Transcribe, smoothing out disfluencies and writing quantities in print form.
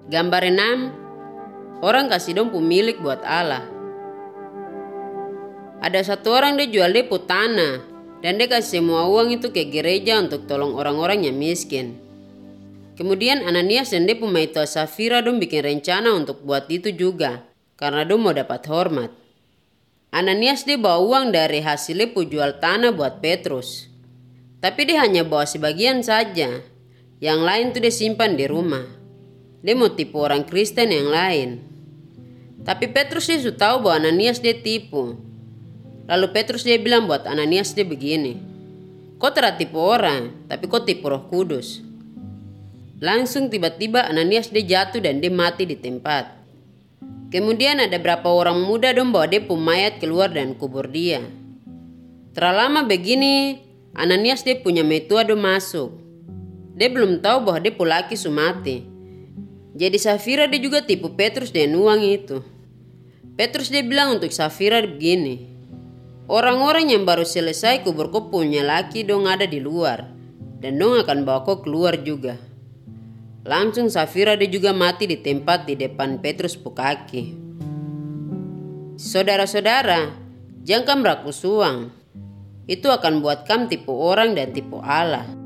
Gambar 6. Orang kasih dong pemilik buat Allah. Ada satu orang dia jual dia pu tanah dan dia kasih semua uang itu ke gereja untuk tolong orang-orang yang miskin. Kemudian Ananias dan dia pu maitua Safira dong bikin rencana untuk buat itu juga karena dong mau dapat hormat. Ananias dia bawa uang dari hasil dia pu jual tanah buat Petrus. Tapi dia hanya bawa sebagian saja. Yang lain tuh dia simpan di rumah. Dia mau tipu orang Kristen yang lain. Tapi Petrus dia sudah tahu bahwa Ananias dia tipu. Lalu Petrus dia bilang buat Ananias dia begini. Kau tidak tipu orang, tapi kau tipu Roh Kudus. Langsung tiba-tiba Ananias dia jatuh dan dia mati di tempat. Kemudian ada berapa orang muda dong bawa dia pu mayat keluar dan kubur dia. Terlama begini, Ananias dia punya mertua dong masuk. Dia belum tahu bahwa dia pu laki su mati. Jadi Safira dia juga tipu Petrus dengan uang itu. Petrus dia bilang untuk Safira begini. Orang-orang yang baru selesai kubur kau punya laki dong ada di luar. Dan dong akan bawa kau keluar juga. Langsung Safira dia juga mati di tempat di depan Petrus pu kaki. Saudara-saudara, jangan kam rakus uang. Itu akan buat kam tipu orang dan tipu Allah.